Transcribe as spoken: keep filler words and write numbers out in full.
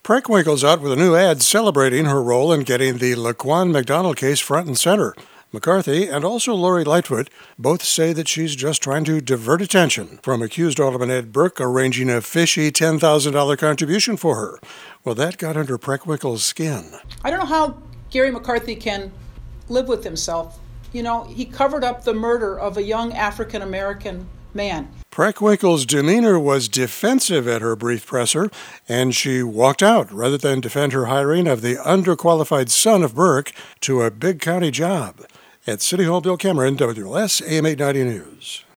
Preckwinkle's out with a new ad celebrating her role in getting the Laquan McDonald case front and center. McCarthy and also Lori Lightfoot both say that she's just trying to divert attention from accused Alderman Ed Burke arranging a fishy ten thousand dollars contribution for her. Well, that got under Preckwinkle's skin. I don't know how Gary McCarthy can live with himself. You know, he covered up the murder of a young African-American man. Preckwinkle's demeanor was defensive at her brief presser, and she walked out rather than defend her hiring of the underqualified son of Burke to a big county job. At City Hall, Bill Cameron, W L S A M eight ninety News.